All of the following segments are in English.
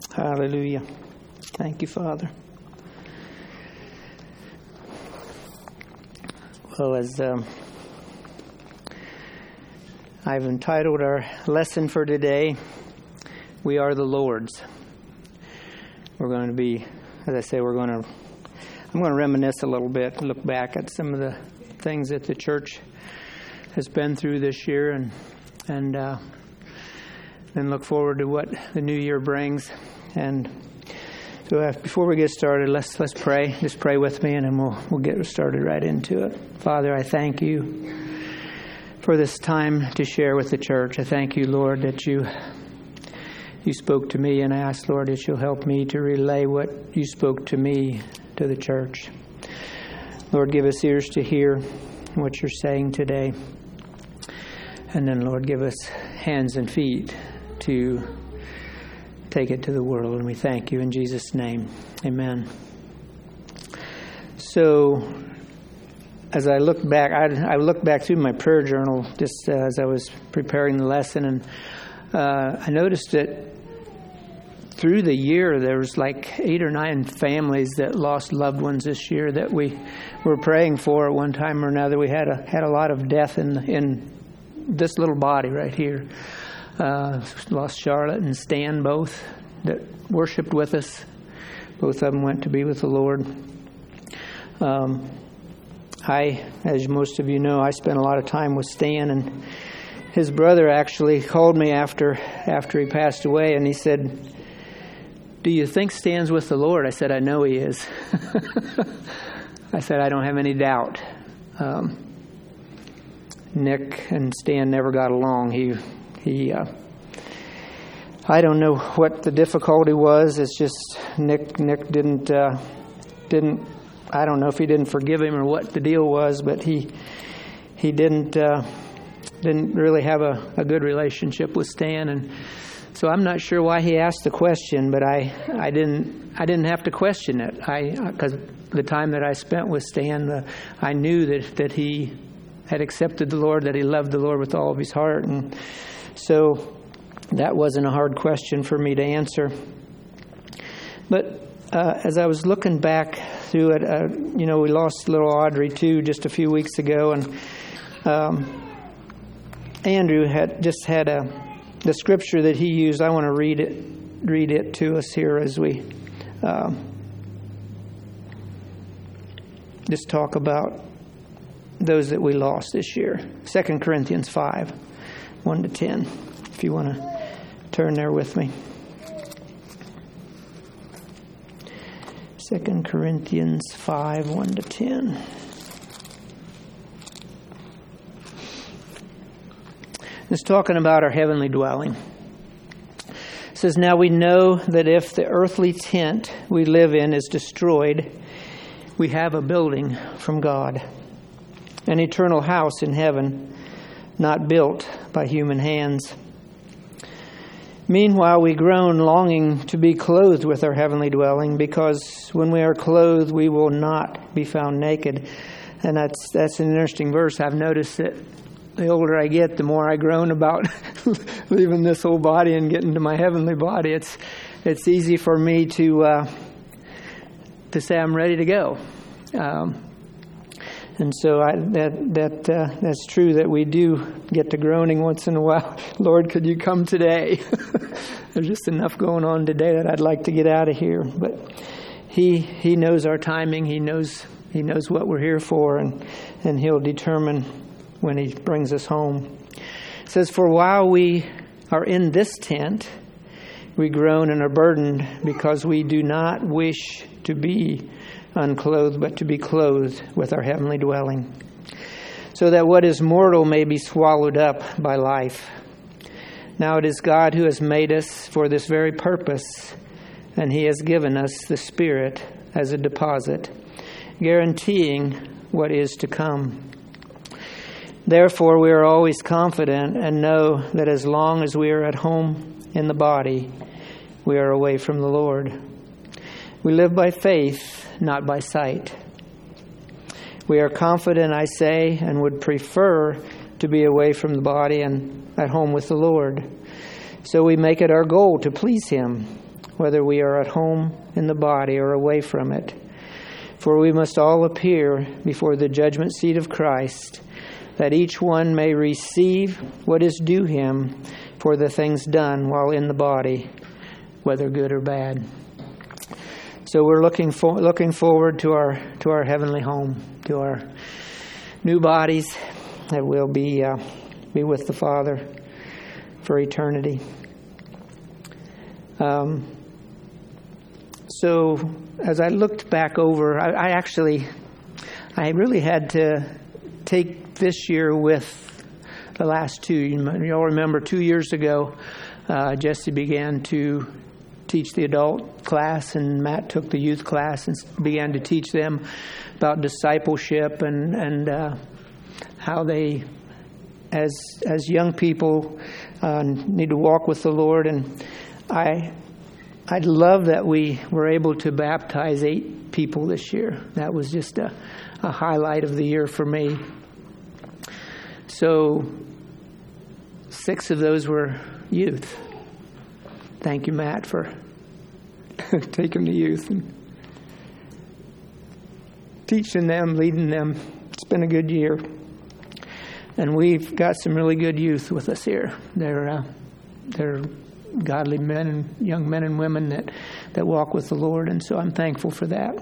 Hallelujah. Thank you, Father. Well, as I've entitled our lesson for today, We Are the Lord's. We're going to be, as I say, I'm going to reminisce a little bit, look back at some of the things that the church has been through this year, and then look forward to what the new year brings. And so before we get started, let's pray. Just pray with me, and then we'll get started right into it. Father, I thank you for this time to share with the church. I thank you, Lord, that you spoke to me, and I ask, Lord, that you'll help me to relay what you spoke to me to the church. Lord, give us ears to hear what you're saying today. And then, Lord, give us hands and feet to take it to the world. And we thank you in Jesus' name. Amen. So, as I look back, I looked back through my prayer journal just as I was preparing the lesson, and I noticed that through the year there was like 8 or 9 families that lost loved ones this year that we were praying for at one time or another. We had a lot of death in this little body right here. Lost Charlotte and Stan, both that worshiped with us. Both of them went to be with the Lord. As most of you know, I spent a lot of time with Stan, and his brother actually called me after he passed away, and he said, "Do you think Stan's with the Lord?" I said, "I know he is." I said, "I don't have any doubt." Nick and Stan never got along. I don't know what the difficulty was. It's just Nick didn't. I don't know if he didn't forgive him or what the deal was, but he didn't really have a good relationship with Stan, and so I'm not sure why he asked the question, but I didn't have to question it. Because the time that I spent with Stan, I knew that he had accepted the Lord, that he loved the Lord with all of his heart, and so that wasn't a hard question for me to answer. But as I was looking back through it, we lost little Audrey too just a few weeks ago, and Andrew had the scripture that he used. I want to read it to us here as we just talk about those that we lost this year. 2 Corinthians 5, 1-10. If you want to turn there with me. 2 Corinthians 5, 1-10. It's talking about our heavenly dwelling. It says, "Now we know that if the earthly tent we live in is destroyed, we have a building from God, an eternal house in heaven, not built by human hands. Meanwhile, we groan, longing to be clothed with our heavenly dwelling, because when we are clothed, we will not be found naked." And that's an interesting verse. I've noticed that the older I get, the more I groan about leaving this old body and getting to my heavenly body. It's easy for me to say I'm ready to go. And so that's true that we do get to groaning once in a while. Lord, could you come today? There's just enough going on today that I'd like to get out of here. But He knows our timing. He knows what we're here for, and He'll determine when He brings us home. It says, "For while we are in this tent, we groan and are burdened, because we do not wish to be unclothed, but to be clothed with our heavenly dwelling, so that what is mortal may be swallowed up by life. Now it is God who has made us for this very purpose, and He has given us the Spirit as a deposit, guaranteeing what is to come. Therefore, we are always confident and know that as long as we are at home in the body, we are away from the Lord. We live by faith, not by sight. We are confident, I say, and would prefer to be away from the body and at home with the Lord. So we make it our goal to please Him. whether we are at home in the body or away from it. For we must all appear before the judgment seat of Christ, that each one may receive what is due him for the things done while in the body, whether good or bad. So we're looking forward to our heavenly home, to our new bodies that will be with the Father for eternity. So as I looked back over, I really had to take this year with the last two. You all remember 2 years ago, Jesse began to teach the adult class, and Matt took the youth class and began to teach them about discipleship and how they, as young people, need to walk with the Lord. And I'd love that we were able to baptize 8 people this year. That was just a highlight of the year for me. So 6 of those were youth. Thank you, Matt, for taking the youth and teaching them, leading them. It's been a good year. And we've got some really good youth with us here. They're godly men and young men and women that walk with the Lord, and so I'm thankful for that.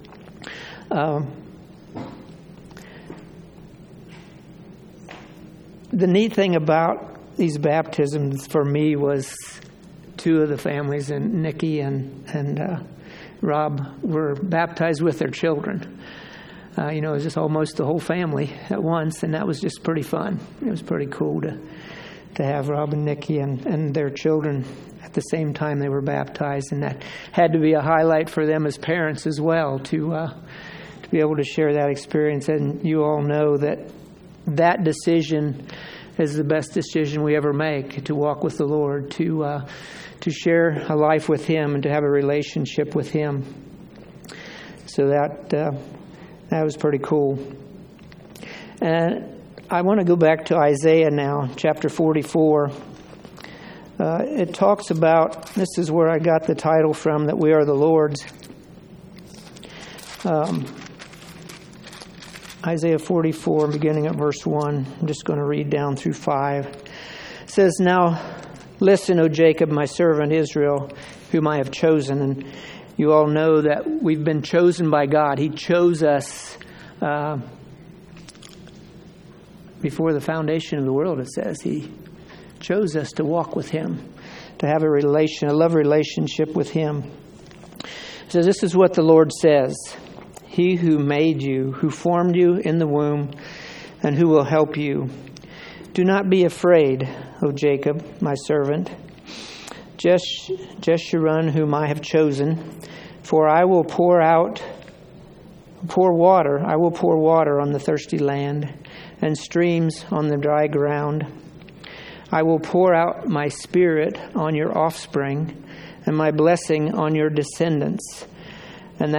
The neat thing about these baptisms for me was 2 of the families, and Nikki and Rob, were baptized with their children. It was just almost the whole family at once, and that was just pretty fun. It was pretty cool to have Rob and Nikki and their children at the same time they were baptized, and that had to be a highlight for them as parents as well to be able to share that experience. And you all know that decision is the best decision we ever make, to walk with the Lord, to share a life with Him and to have a relationship with Him. So that was pretty cool. And I want to go back to Isaiah now, chapter 44. It talks about, this is where I got the title from, that we are the Lord's. Isaiah 44, beginning at verse 1. I'm just going to read down through 5. It says, "Now listen, O Jacob, my servant Israel, whom I have chosen." And you all know that we've been chosen by God. He chose us before the foundation of the world, it says. He chose us to walk with Him, to have a love relationship with Him. It says, "This is what the Lord says. He who made you, who formed you in the womb, and who will help you. Do not be afraid, O Jacob, my servant, Jeshurun, whom I have chosen, for I will pour water on the thirsty land, and streams on the dry ground. I will pour out my Spirit on your offspring, and my blessing on your descendants." And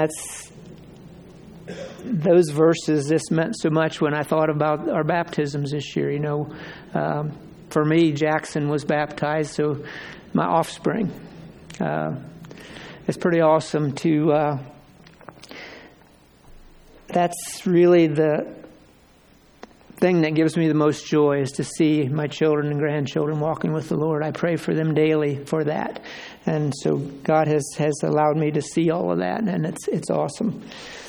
those verses, this meant so much when I thought about our baptisms this year. For me, Jackson was baptized, so my offspring. It's pretty awesome to... that's really the thing that gives me the most joy, is to see my children and grandchildren walking with the Lord. I pray for them daily for that. And so God has allowed me to see all of that, and it's awesome.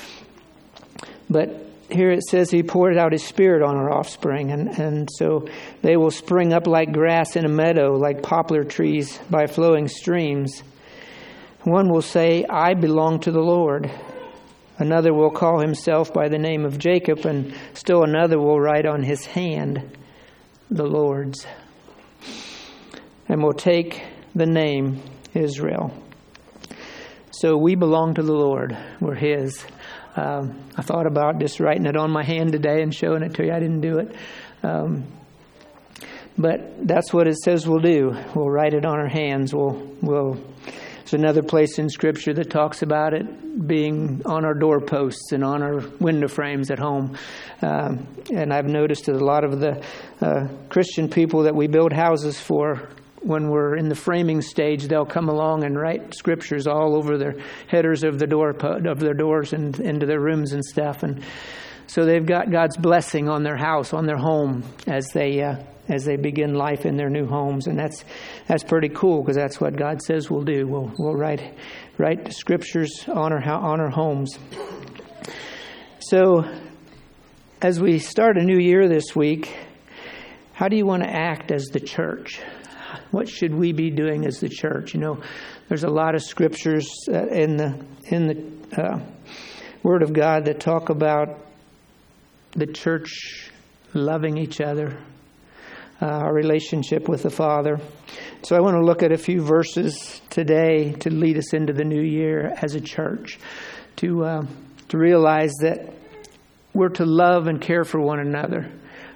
But here it says He poured out His Spirit on our offspring, and so they will spring up like grass in a meadow, like poplar trees by flowing streams. One will say, "I belong to the Lord." Another will call himself by the name of Jacob, and still another will write on his hand, "The Lord's," and will take the name Israel. So we belong to the Lord. We're His. I thought about just writing it on my hand today and showing it to you. I didn't do it. But that's what it says we'll do. We'll write it on our hands. There's another place in Scripture that talks about it being on our doorposts and on our window frames at home. And I've noticed that a lot of the Christian people that we build houses for when we're in the framing stage, they'll come along and write scriptures all over their headers of their doors and into their rooms and stuff. And so they've got God's blessing on their house, on their home, as they begin life in their new homes. And that's pretty cool, because that's what God says we'll do. We'll write scriptures on our homes. So as we start a new year this week, how do you want to act as the church? What should we be doing as the church? There's a lot of scriptures in the Word of God that talk about the church loving each other, our relationship with the Father. So I want to look at a few verses today to lead us into the new year as a church, to realize that we're to love and care for one another.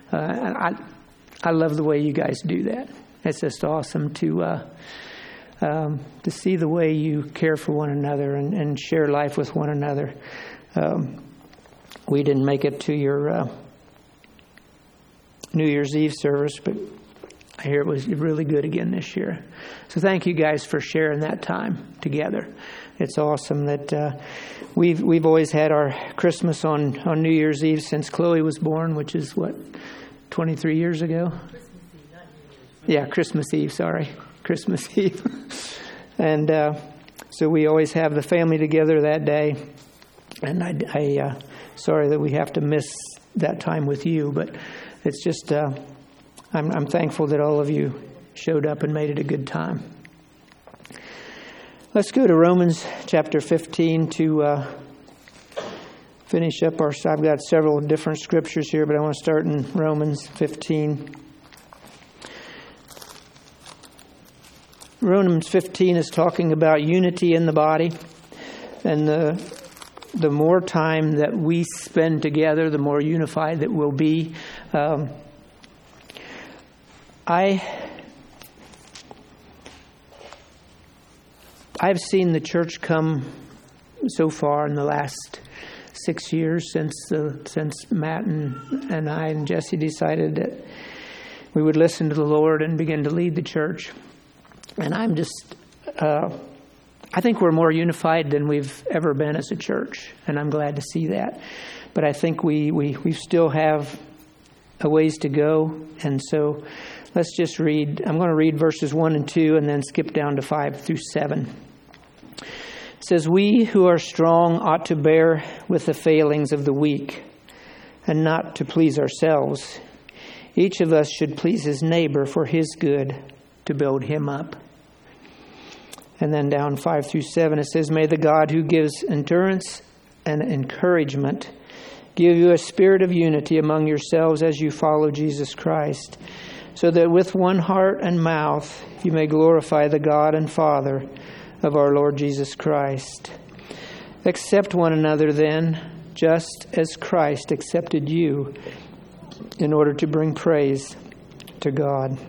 I love the way you guys do that. It's just awesome to see the way you care for one another and share life with one another. We didn't make it to your New Year's Eve service, but I hear it was really good again this year. So thank you guys for sharing that time together. It's awesome that we've always had our Christmas on New Year's Eve since Chloe was born, which is 23 years ago? Christmas Eve, sorry. Christmas Eve. And so we always have the family together that day. And I sorry that we have to miss that time with you, but it's just, I'm thankful that all of you showed up and made it a good time. Let's go to Romans chapter 15 to finish up our... I've got several different scriptures here, but I want to start in Romans 15. Romans 15 is talking about unity in the body, and the more time that we spend together, the more unified that we'll be. I've seen the church come so far in the last 6 years since Matt and I and Jesse decided that we would listen to the Lord and begin to lead the church. And I'm just, I think we're more unified than we've ever been as a church, and I'm glad to see that. But I think we still have a ways to go, and so let's just read. I'm going to read verses 1 and 2 and then skip down to 5 through 7. It says, "We who are strong ought to bear with the failings of the weak and not to please ourselves. Each of us should please his neighbor for his good, to build him up." And then down 5 through 7, it says, "May the God who gives endurance and encouragement give you a spirit of unity among yourselves as you follow Jesus Christ, so that with one heart and mouth you may glorify the God and Father of our Lord Jesus Christ. Accept one another then, just as Christ accepted you, in order to bring praise to God."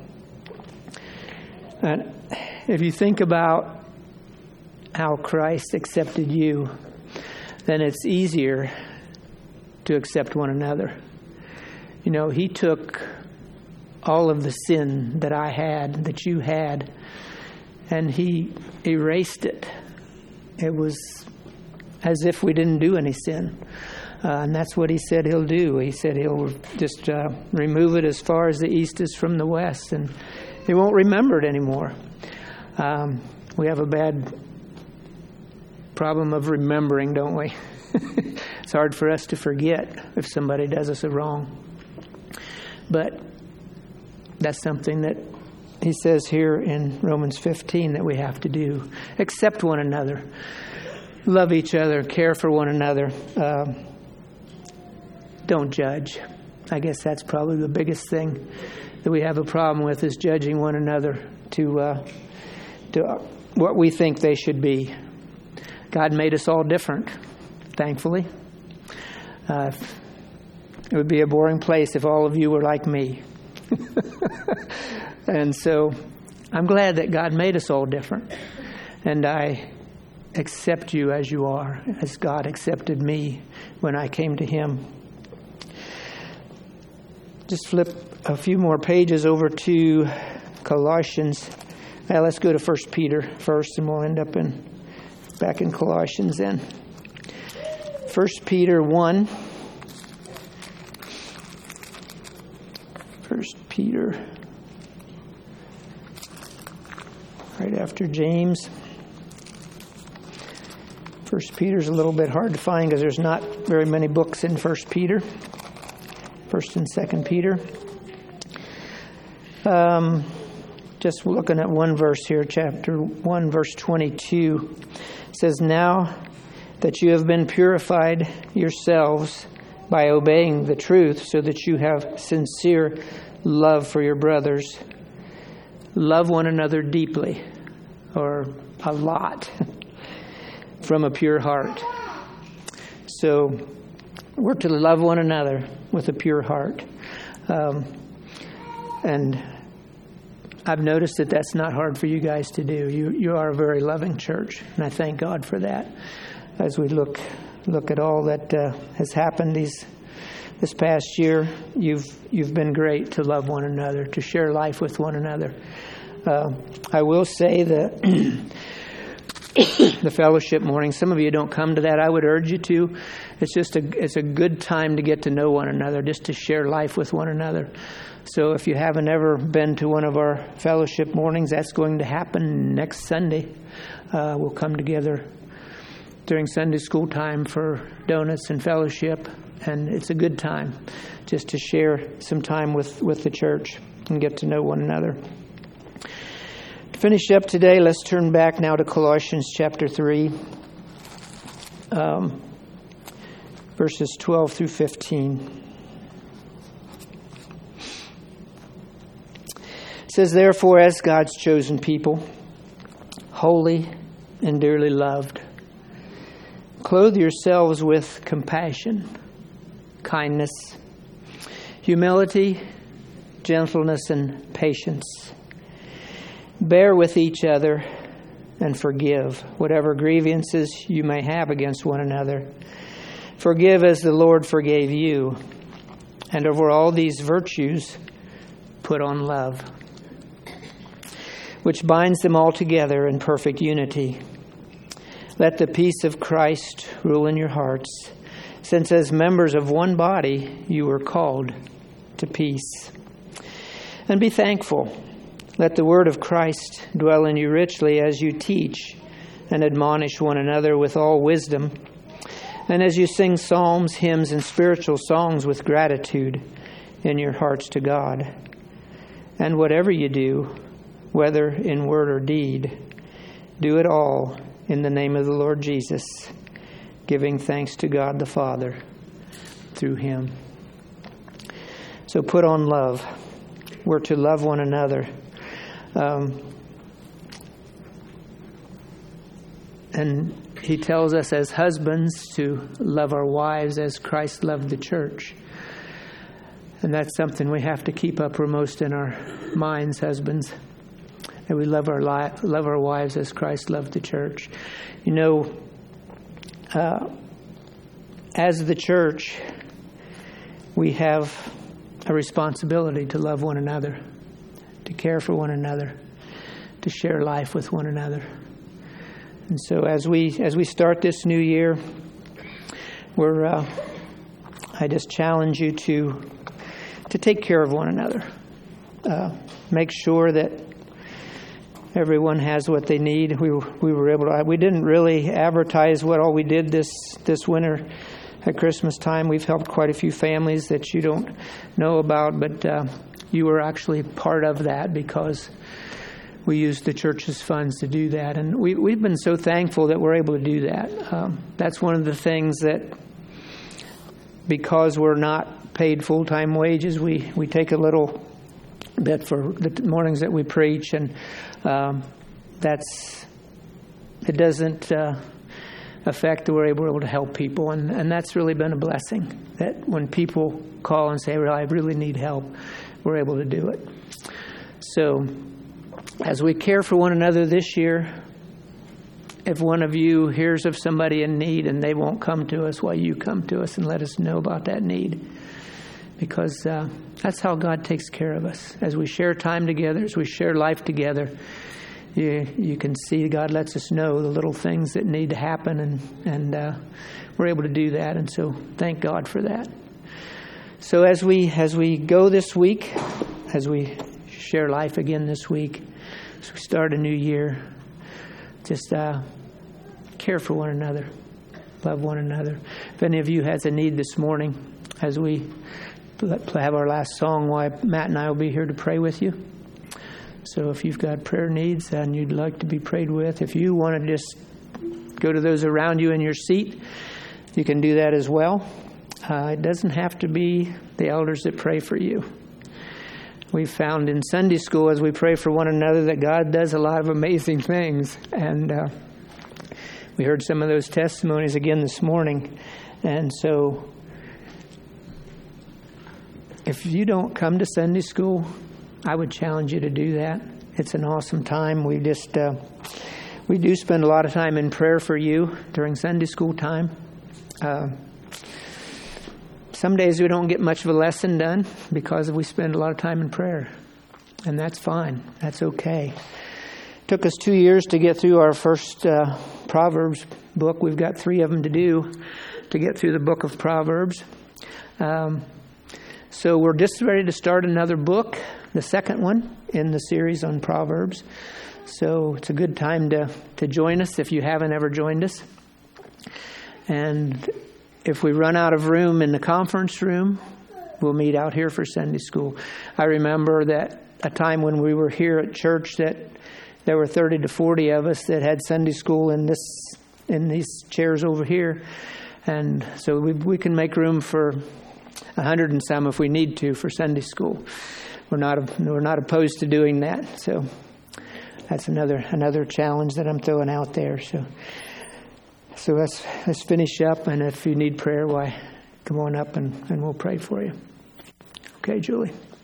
And if you think about how Christ accepted you, then it's easier to accept one another. He took all of the sin that I had, that you had, and He erased it. It was as if we didn't do any sin. And that's what He said He'll do. He said He'll just remove it as far as the east is from the west, and He won't remember it anymore. We have a bad problem of remembering, don't we? It's hard for us to forget if somebody does us a wrong. But that's something that He says here in Romans 15 that we have to do. Accept one another. Love each other. Care for one another. Don't judge. I guess that's probably the biggest thing that we have a problem with, is judging one another to what we think they should be. God made us all different, thankfully. It would be a boring place if all of you were like me. And so I'm glad that God made us all different. And I accept you as you are, as God accepted me when I came to Him. Just flip a few more pages over to Colossians Well, let's go to 1 Peter first, and we'll end up back in Colossians then. 1 Peter 1. 1 Peter, right after James. 1 Peter's a little bit hard to find because there's not very many books in 1 Peter. 1 and 2 Peter. Just looking at one verse here, chapter 1, verse 22. It says, "Now that you have been purified yourselves by obeying the truth, so that you have sincere love for your brothers, love one another deeply," or a lot, "from a pure heart." So we're to love one another with a pure heart. And I've noticed that that's not hard for you guys to do. You are a very loving church, and I thank God for that. As we look at all that has happened this past year, you've been great to love one another, to share life with one another. I will say that the fellowship morning, some of you don't come to that. I would urge you to. It's a good time to get to know one another, just to share life with one another. So if you haven't ever been to one of our fellowship mornings, that's going to happen next Sunday. We'll come together during Sunday school time for donuts and fellowship, and it's a good time just to share some time with the church and get to know one another. To finish up today, let's turn back now to Colossians chapter 3, verses 12 through 15. It says, "Therefore, as God's chosen people, holy and dearly loved, clothe yourselves with compassion, kindness, humility, gentleness, and patience. Bear with each other and forgive whatever grievances you may have against one another. Forgive as the Lord forgave you. And over all these virtues, put on love, which binds them all together in perfect unity. Let the peace of Christ rule in your hearts, since as members of one body you were called to peace. And be thankful. Let the word of Christ dwell in you richly as you teach and admonish one another with all wisdom, and as you sing psalms, hymns, and spiritual songs with gratitude in your hearts to God. And whatever you do, whether in word or deed, do it all in the name of the Lord Jesus, giving thanks to God the Father through him." So put on love. We're to love one another. And he tells us as husbands to love our wives as Christ loved the church. And that's something we have to keep uppermost in our minds, husbands. And we love our wives as Christ loved the church. You know, as the church, we have a responsibility to love one another, to care for one another, to share life with one another. And so as we start this new year, I just challenge you to take care of one another. Make sure that everyone has what they need. We didn't really advertise what all we did this winter at Christmas time. We've helped quite a few families that you don't know about, but you were actually part of that because we used the church's funds to do that. And we've been so thankful that we're able to do that. That's one of the things that, because we're not paid full-time wages, we take a little bit for the mornings that we preach, and it doesn't affect that we're able to help people, and that's really been a blessing, that when people call and say, "Well, I really need help," we're able to do it. So as we care for one another this year, if one of you hears of somebody in need and they won't come to us, why, you come to us and let us know about that need. Because that's how God takes care of us. As we share time together, as we share life together, you can see God lets us know the little things that need to happen, and we're able to do that. And so thank God for that. So as we go this week, as we share life again this week, as we start a new year, just care for one another, love one another. If any of you has a need this morning, as we have our last song, Matt and I will be here to pray with you. So if you've got prayer needs and you'd like to be prayed with, if you want to just go to those around you in your seat, you can do that as well. It doesn't have to be the elders that pray for you. We've found in Sunday school, as we pray for one another, that God does a lot of amazing things. And we heard some of those testimonies again this morning. And so if you don't come to Sunday school, I would challenge you to do that. It's an awesome time. We do spend a lot of time in prayer for you during Sunday school time. Some days we don't get much of a lesson done because we spend a lot of time in prayer. And that's fine. That's okay. It took us 2 years to get through our first Proverbs book. We've got 3 of them to do to get through the book of Proverbs. So we're just ready to start another book, the second one in the series on Proverbs. So it's a good time to join us if you haven't ever joined us. And if we run out of room in the conference room, we'll meet out here for Sunday school. I remember that a time when we were here at church that there were 30 to 40 of us that had Sunday school in these chairs over here. And so we can make room for 100 and some if we need to for Sunday school. We're not opposed to doing that. So that's another challenge that I'm throwing out there. So let's finish up, and if you need prayer, why come on up and we'll pray for you. Okay, Julie.